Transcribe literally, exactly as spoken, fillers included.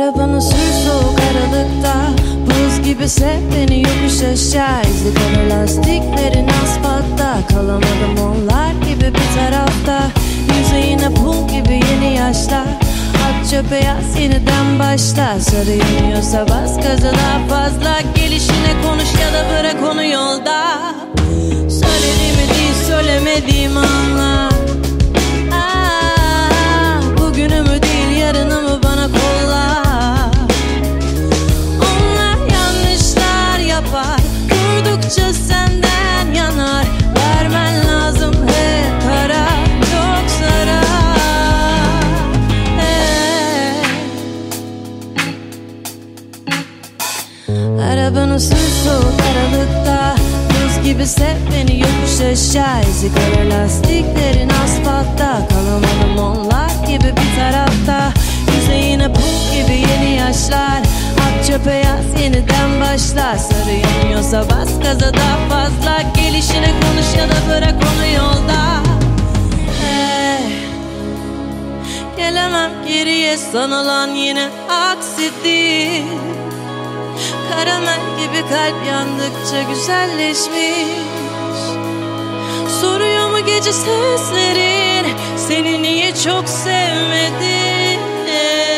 Arabanı sür soğuk aralıkta, buz gibi sev beni yokuş aşağı. İzi kalır lastiklerin asfaltta, kalamadım onlar gibi bir tarafta. Yüzeyine pul gibi yeni yaşlar, at çöpe yaz yeniden başla. Sarı yanıyorsa bas gaza daha fazla, gelişine konuş ya da bırak onu yolda. Söylediğimi değil söylemediğimi anla. Aa, bugünümü değil yarınımı bana kolla. Onlar yanlışlar yapar, durdukça senden yanar. Vermen lazım hep para, çok zarar. Hey. Arabanı sür soğuk aralıkta, buz gibi sev beni yokuş aşağı. İzi kalır lastiklerin asfaltta, kalamadım onlar gibi bir tarafta. Yüzeyine pul gibi yeni yaşlar, at çöpe yaz yeniden başla. Sarı yanıyorsa bas gaza daha fazla, gelişine konuş ya da bırak onu yolda. Hey. Gelemem geriye sanılan yine aksi değil. Karamel gibi kalp yandıkça güzelleşmiş. Soruyor mu gece seslerin, seni niye çok sevmedim?